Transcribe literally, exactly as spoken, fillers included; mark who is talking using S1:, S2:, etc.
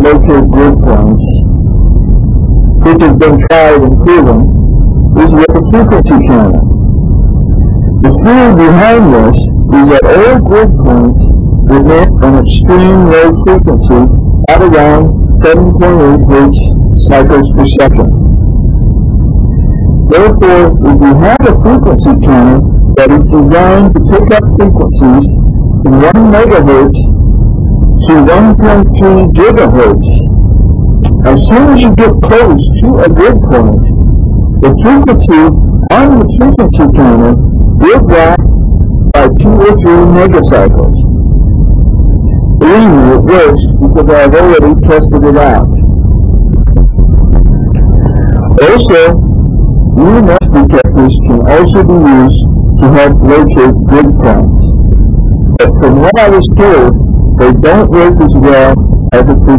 S1: locate grid points, which has been tried and proven, is with a frequency counter. The theory behind this is that all grid points emit an extreme low frequency at around seven point eight hertz cycles per second. Therefore, if you have a frequency counter that is designed to pick up frequencies from one megahertz to one point three gigahertz, as soon as you get close to a grid point, the frequency on the frequency counter will drop by two or three megacycles. Believe me, it works because I've already tested it out. Also, E M F detectors can also be used to help locate grid points. But from what I was told, they don't work as well as a frequency